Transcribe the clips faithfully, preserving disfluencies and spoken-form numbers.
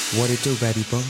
What it do, baby boy?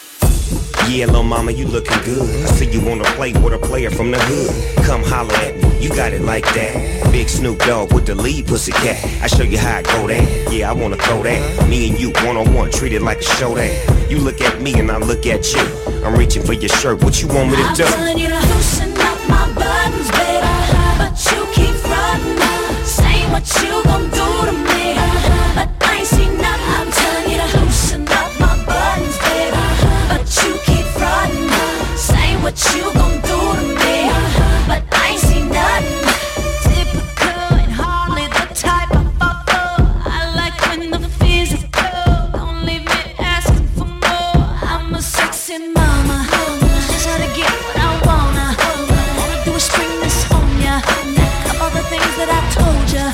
Yeah, lil' mama, you looking good. I see you wanna play with a player from the hood. Come holler at me, you got it like that. Big Snoop Dogg with the lead pussycat. I show you how I go that. Yeah, I wanna throw that. Me and you one-on-one, treat it like a show that. You look at me and I look at you. I'm reaching for your shirt, what you want me to do? I'm telling you to loosen up my buttons, baby, but you keep frontin', saying what you gon' do to me, but I ain't seen nothing. I'm telling you to loosen up my buttons, baby, but you keep frontin', saying what you gon' do to me, but I ain't seen nothing. Typical and hardly the type I fall for. I like when the physical, don't leave me asking for more. I'm a sexy mama, just how to get what I wanna. Wanna do is spring this on ya, of all the things that I told ya.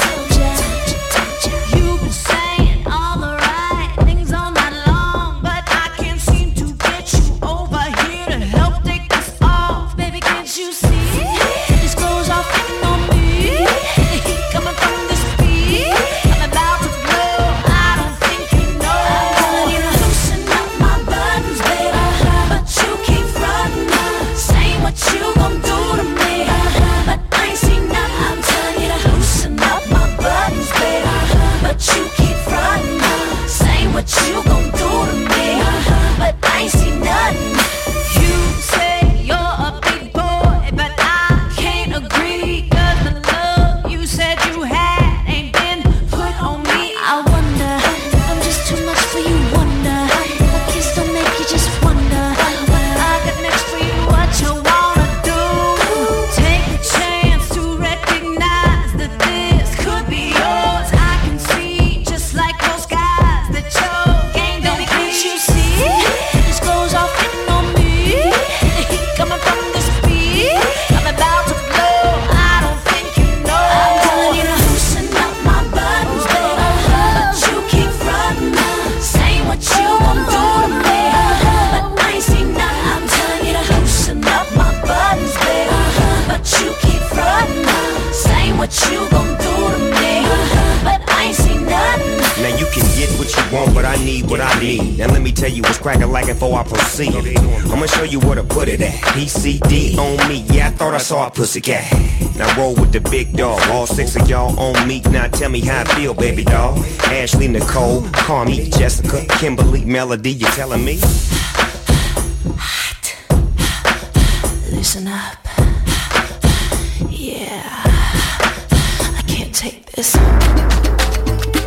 You've been saying all the right things all night long, but I can't seem to get you over here to help take this off. Baby, can't you see? These clothes are fitting on me. The heat coming from this beat, I'm about to blow. I don't think you know. I'm telling you to loosen up my buttons, baby, but you keep frontin', saying what you gon' do to me, but I ain't seen nothing. I'm telling you to loosen up my buttons, baby, but you keep frontin', saying what you gon' do to me, but I ain't seen nothing. You say you're a big boy, but I can't agree, 'cause the love you said you had ain't been put on me. I wonder if I'm just too much for you, wonder my kiss don't make you just wonder what I got next for you, what you wanna do. Take a chance to recognize that this could be yours. I can see just like those guys that your game don't. Can't you see? These clothes are fitting on me. The heat coming from this beat, I'm about to blow. I don't think you know. I'm telling you to loosen up my buttons, baby, but you keep frontin', saying what you gon' do to me, but I ain't seen nothing. I'm telling you to loosen up my buttons, baby, but you keep frontin', saying what you gon' do to me, but I ain't seen nothing. Now you can get what you want, but I need what I need. Now let me tell you what's crackin' like before I proceed. I'ma show you where to put it at. P C D on me, yeah, I thought I saw a pussycat. Now roll with the big dog, all six of y'all on me. Now tell me how I feel, baby doll. Ashley, Nicole, Carmi, Jessica, Kimberly, Melody, you telling me? Hot. Listen up. Yeah, I can't take this.